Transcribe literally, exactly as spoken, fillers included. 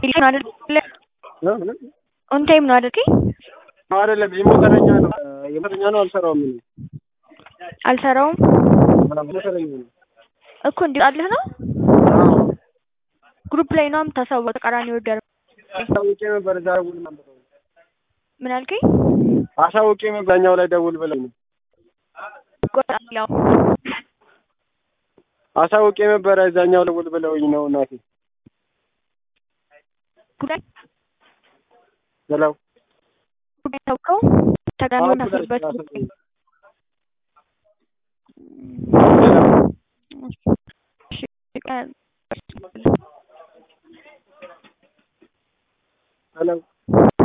ነው አይደል? ኦን ታይም ነው አይደል? አይደለም የሞተረኛ ነው የሞተረኛ ነው አልሰራውም ነው አልሰራውም ሞተረኛ ነው እኮ እንዲጣልህ ነው ግሩፕ ላይ ነው የምታሳውቀው ተቃራኒ ወደር አሳውቄ ነበር ዛሬው ነበር ምን አልከኝ አሳውቄ መጋኛው ላይ ደውል ብለኝ ቆጣላው አሳውቄ ነበር እዛኛው ደውል ብለውኝ ነው እናቴ ጉዳይ ሄሎ ጉዳይ ታውቀው ተጋኑ ታስበት ሄሎ